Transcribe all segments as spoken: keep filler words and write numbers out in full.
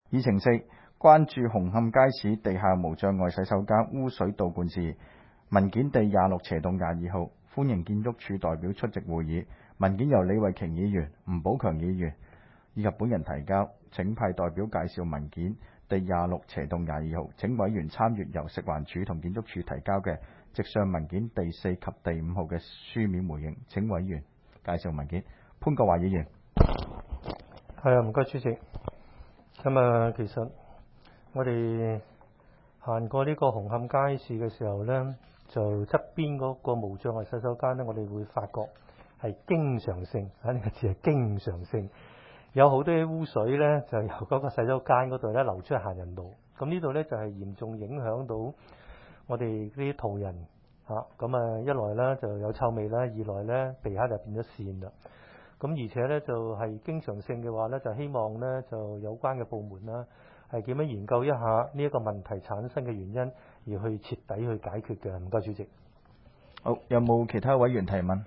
議程四，關注紅磡街市地下無障礙洗手間污水倒灌事宜。文件第廿六斜到廿二號，歡迎建築署代表出席會議。文件由李慧瓊議員、吳寶強議員以及本人提交，請派代表介紹文件第廿六斜到廿二號。請委員參閱由食環署同建築署提交嘅直上文件第四及第五號嘅書面回應。請委員介紹文件。潘國華議員。 係啊，唔該主席。咁啊，其實我哋行過呢個紅磡街市嘅時候呢，就側邊嗰個無障礙洗手間呢，我哋會發覺係經常性，啊呢個字係經常性，有好多污水呢，就由嗰個洗手間嗰度呢流出行人路。咁呢度呢，就係嚴重影響到我哋啲途人嚇。咁啊，一來呢就有臭味啦，二來呢地下就變咗線啦。咁而且咧就係經常性嘅話咧，就希望咧就有關嘅部門啦，係點樣研究一下呢一個問題產生嘅原因，而去徹底去解決嘅。唔該，主席。 好，有冇其他委員提問？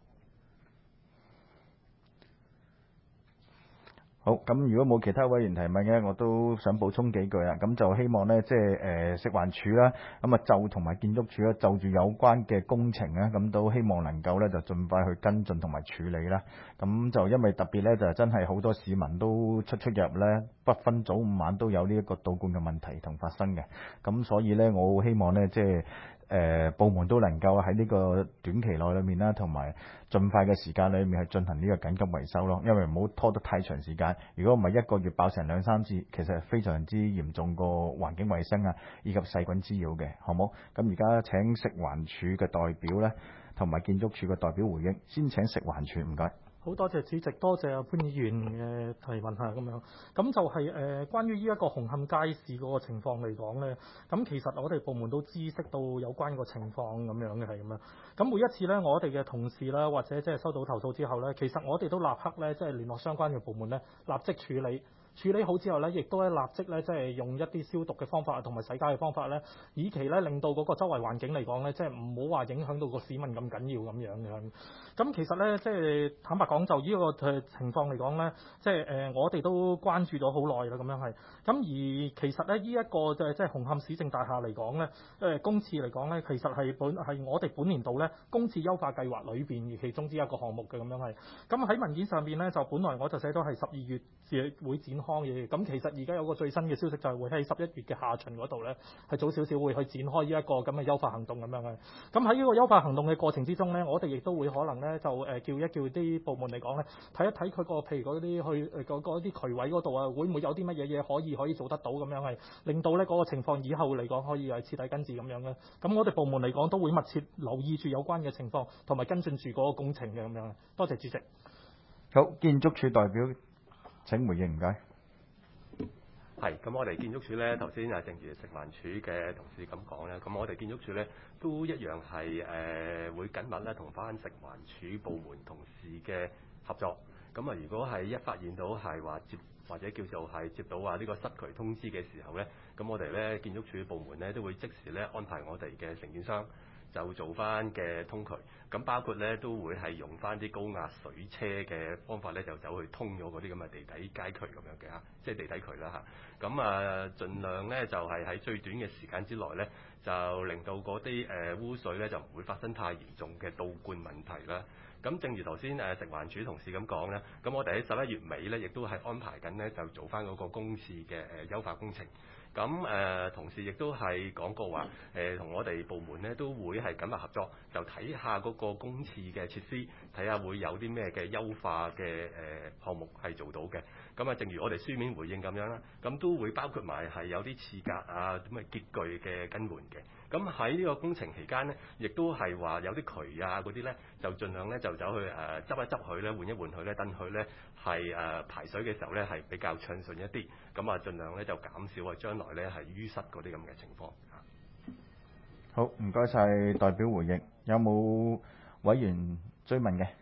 好，咁如果冇其他委員提問嘅，我都想補充幾句啦。咁就希望呢，即係誒食環署啦，咁啊就同埋建築署啦，就住有關嘅工程咧，咁都希望能夠咧就盡快去跟進同埋處理啦。咁就因為特別咧，就真係好多市民都出出入入咧，不分早午晚都有呢一個倒灌嘅問題同發生嘅。咁所以咧，我好希望咧，即係。誒、呃、部門都能夠喺呢個短期內裏面啦，同埋盡快嘅時間裏面去進行呢個緊急維修咯。因為唔好拖得太長時間，如果唔係一個月爆成兩三次，其實係非常之嚴重個環境衛生啊，以及細菌滋擾嘅，好冇？咁而家請食環署嘅代表咧，同埋建築署嘅代表回應。先請食環署，唔該。 好多謝主席，多謝潘議員嘅提問嚇咁樣。咁就係、是、誒、呃、關於呢一個紅磡街市嗰個情況嚟講咧，咁其實我哋部門都知悉到有關個情況咁樣嘅係咁樣。咁每一次咧，我哋嘅同事啦，或者即係收到投訴之後咧，其實我哋都立刻咧即係聯絡相關嘅部門咧，立即處理。處理好之後咧，亦都咧立即咧即係用一啲消毒嘅方法同埋洗街嘅方法咧，以期咧令到嗰個周圍環境嚟講咧，即係唔好話影響到個市民咁緊要咁樣嘅。咁其實咧，即係坦白講，就呢個誒情況嚟講咧，即係誒我哋都關注咗好耐啦，咁樣係。咁而其實咧，呢一個就係即係紅磡市政大廈嚟講咧，誒公廁嚟講咧，其實係本係我哋本年度咧公廁優化計劃裏邊其中之一個項目嘅咁樣係。咁喺文件上邊咧，就本來我就寫咗係十二月至會展開嘅。咁其實而家有個最新嘅消息就係會喺十一月嘅下旬嗰度咧，係早少少會去展開呢一個咁嘅優化行動咁樣嘅。咁喺呢個優化行動嘅過程之中咧，我哋亦都會可能咧就誒叫一叫啲部門嚟講咧，睇一睇佢個譬如嗰啲去誒嗰嗰啲渠位嗰度啊，會唔會有啲乜嘢嘢可以可以做得到咁樣係，令到咧嗰個情況以後嚟講可以係徹底根治咁樣嘅。咁我哋部門嚟講都會密切留意住有關嘅情況，同埋跟進住嗰個工程嘅咁樣。多謝主席。 好，建築署代表請回應，唔該。 係，咁我哋建築署咧，頭先啊，正如食環署嘅同事咁講咧，咁我哋建築署咧都一樣係誒、呃、會緊密咧同翻食環署部門同事嘅合作。咁啊，如果係一發現到係話接或者叫做係接到話呢個失渠通知嘅時候咧，咁我哋咧建築署部門咧都會即時咧安排我哋嘅承建商就做翻嘅通渠，咁包括咧都會係用翻啲高壓水車嘅方法咧，就走去通咗嗰啲咁嘅地底街渠咁樣嘅嚇，即係地底渠啦嚇。咁啊，盡量咧就係喺最短嘅時間之內咧，就令到嗰啲誒污水咧就唔會發生太嚴重嘅倒灌問題啦。咁正如頭先誒食環署同事咁講咧，咁我哋喺十一月尾咧，亦都係安排緊咧就做翻嗰個公廁嘅誒優化工程。咁誒、呃、同事亦都係講過話，誒同我哋部門咧都會係緊密合作，就睇下嗰個公廁嘅設施，睇下會有啲咩嘅優化嘅誒、呃、項目係做到嘅。咁啊，正如我哋書面回應咁樣啦，咁都會包括埋係有啲廁格啊咁嘅潔具嘅更換嘅。咁喺呢個工程期間呢，亦都係話有啲渠啊嗰啲咧，就盡量咧就走去誒執、呃、一執佢咧，換一換佢咧，等佢咧係誒排水嘅時候咧係比較暢順一啲。咁啊，盡量咧就減少啊將來咧係淤塞嗰啲咁嘅情況。 好，唔該晒代表回應。有冇委員追問嘅？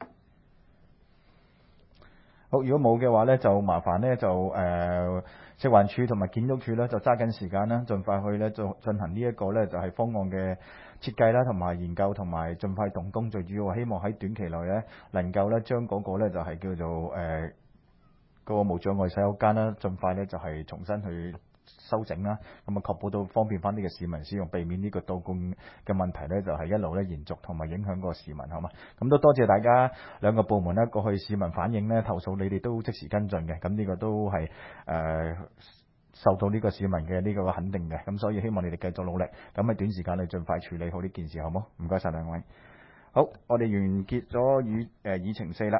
好，如果冇嘅話咧，就麻煩咧就誒、呃、食環署同埋建築署咧就揸緊時間啦，盡快去咧做進行呢一個咧就係、是、方案嘅設計啦，同埋研究同埋盡快動工。最主要希望喺短期內咧能夠咧將嗰個咧就係、是、叫做誒嗰、呃個無障礙洗手間啦，盡快咧就係重新去修整啦，咁啊確保到方便翻呢個市民使用，避免呢個倒灌嘅問題咧就係一路咧延續同埋影響個市民，好嘛？咁都多謝大家兩個部門咧過去市民反映咧投訴，你哋都即時跟進嘅，咁呢個都係誒、呃、受到呢個市民嘅呢個肯定嘅，咁所以希望你哋繼續努力，咁喺短時間內盡快處理好呢件事，好冇？唔該晒兩位。好，我哋完結咗議誒議程四啦。